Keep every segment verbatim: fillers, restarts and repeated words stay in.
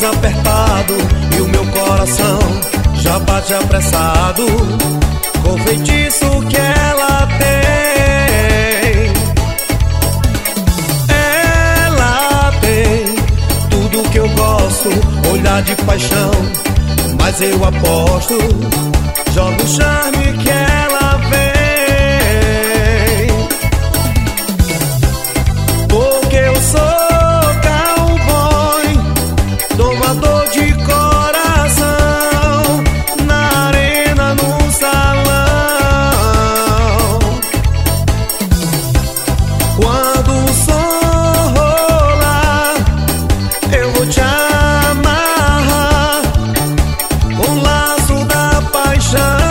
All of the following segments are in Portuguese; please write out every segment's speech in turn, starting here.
desapertado e o meu coração já bate apressado com o feitiço que ela tem. Ela tem tudo que eu gosto, olhar de paixão, mas eu aposto, jogo o charme que ela vem. Porque eu sou cowboy, domador de coração, na arena, no salão. Quando o som rolar, eu vou te amarrar com o laço da paixão.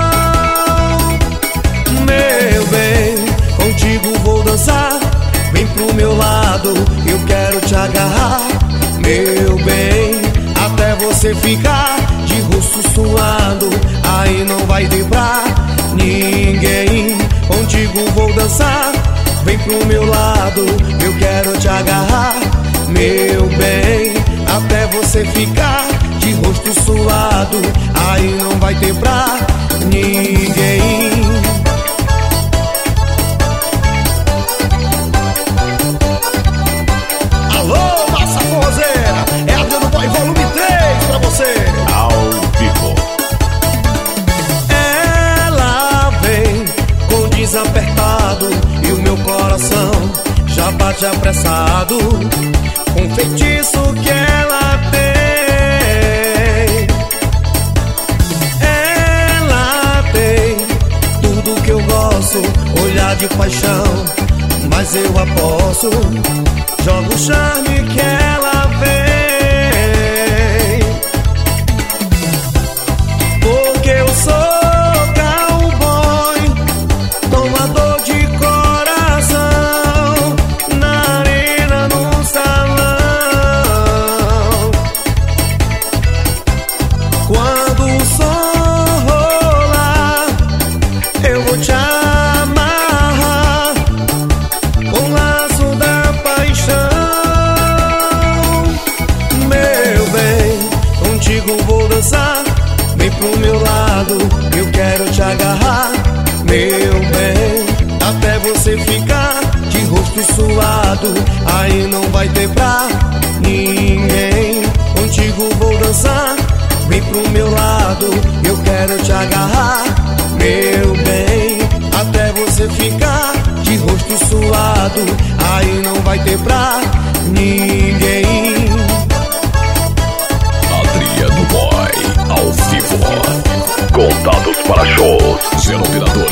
Meu bem, contigo vou dançar, vem pro meu lado, eu quero te agarrar. Meu bem, até você ficar de rosto suado, aí não vai ter pra ninguém. Contigo vou dançar, vem pro meu lado, eu quero te agarrar. Meu bem, até você ficar de rosto suado, aí não vai ter pra ninguém. Alô, massa forrozeira, é Adriano Boy volume três pra você. Ao vivo. Ela vem com desapertado e o meu coração já bate apressado com o feitiço que ela tem. Ela tem tudo que eu gosto, olhar de paixão, mas eu aposto, jogo o charme que ela vem. Porque eu sou cowboy, tomador de coração, na arena, no salão. Quando o som rolar, eu vou te amarrar com o laço da paixão. Meu bem, contigo vou dançar, vem pro meu lado, eu quero te agarrar. Meu bem, até você ficar de rosto suado, aí não vai ter pra ninguém. Contigo vou dançar, vem pro meu lado, eu quero te agarrar. Meu bem, até você ficar de rosto suado, aí não vai ter pra ninguém. Adriano Boy, ao vivo. Contatos para shows, zero operadora